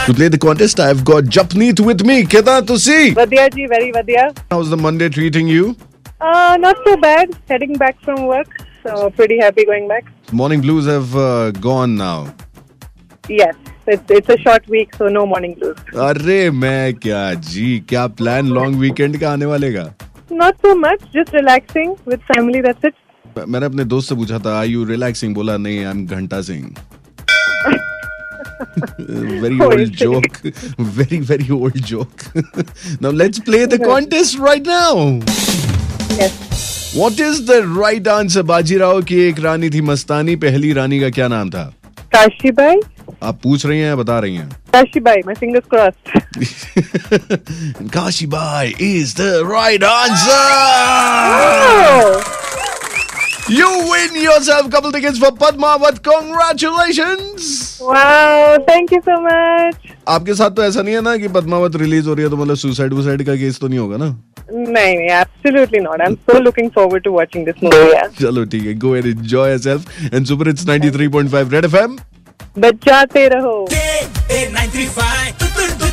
To play the contest, I've got Japneet with me. Keda tusi? Vadya ji, very Vadya. How's the Monday treating you? Not so bad. Heading back from work, so pretty happy going back. Morning blues have gone now. Yes, it's a short week, so no morning blues. अरे मैं क्या plan long weekend का आने वाले का? Not so much, just relaxing with family. That's it. मैंने अपने दोस्त से पूछा था, are you relaxing? बोला नहीं, I'm घंटा Singh. Very old joke. Very old joke. Now let's play the contest right now. Yes. What is the right answer? Bajirao की एक रानी थी मस्तानी, पहली रानी का क्या नाम था? Kashibai. आप पूछ रही हैं या बता रही हैं? Kashibai, my fingers crossed. Kashibai is the right answer. Oh. You win yourself couple tickets for Padmavat. Congratulations. Wow, thank you so much. आपके साथ तो ऐसा नहीं है ना कि पद्मावत रिलीज हो रही है तो मतलब सुसाइड का केस तो नहीं होगा ना? नहीं, absolutely not. I'm so looking forward to watching this movie. Yeah. चलो ठीक है, go and enjoy yourself. And Super Hits 93.5 Red FM. बजाते रहो. 93.5